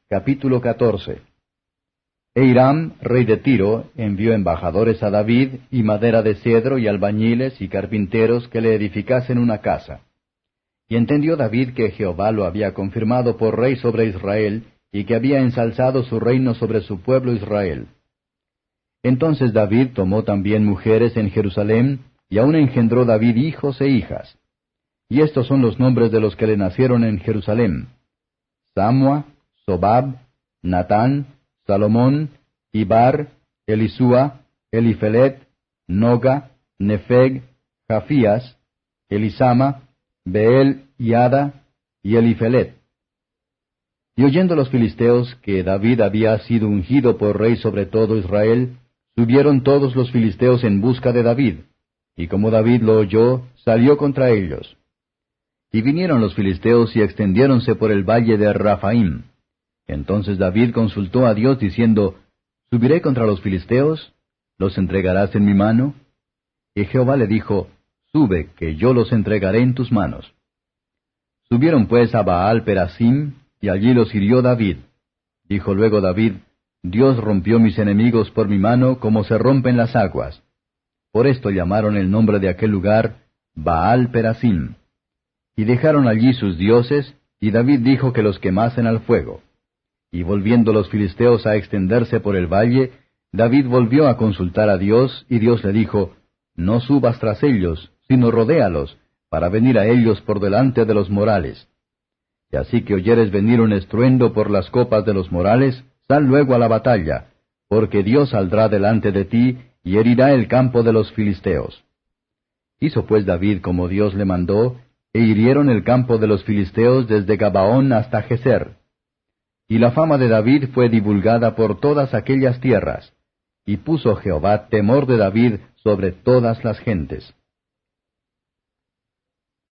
Capítulo 14. Hiram, rey de Tiro, envió embajadores a David, y madera de cedro, y albañiles, y carpinteros, que le edificasen una casa. Y entendió David que Jehová lo había confirmado por rey sobre Israel, y que había ensalzado su reino sobre su pueblo Israel. Entonces David tomó también mujeres en Jerusalén, y aun engendró David hijos e hijas. Y estos son los nombres de los que le nacieron en Jerusalén: Samua, Sobab, Natán, Salomón, Ibar, Elisúa, Elifelet, Noga, Nefeg, Jafías, Elisama, Beel y Ada, y Elifelet. Y oyendo los filisteos que David había sido ungido por rey sobre todo Israel, subieron todos los filisteos en busca de David, y como David lo oyó, salió contra ellos. Y vinieron los filisteos y extendiéronse por el valle de Rafaim. Entonces David consultó a Dios diciendo: ¿Subiré contra los filisteos? ¿Los entregarás en mi mano? Y Jehová le dijo: Sube, que yo los entregaré en tus manos. Subieron pues a Baal Perasim, y allí los hirió David. Dijo luego David: Dios rompió mis enemigos por mi mano, como se rompen las aguas. Por esto llamaron el nombre de aquel lugar Baal Perasim. Y dejaron allí sus dioses, y David dijo que los quemasen al fuego. Y volviendo los filisteos a extenderse por el valle, David volvió a consultar a Dios, y Dios le dijo: No subas tras ellos, sino rodéalos, para venir a ellos por delante de los morales. Y así que oyeres venir un estruendo por las copas de los morales, sal luego a la batalla, porque Dios saldrá delante de ti, y herirá el campo de los filisteos. Hizo pues David como Dios le mandó, e hirieron el campo de los filisteos desde Gabaón hasta Geser. Y la fama de David fue divulgada por todas aquellas tierras, y puso Jehová temor de David sobre todas las gentes.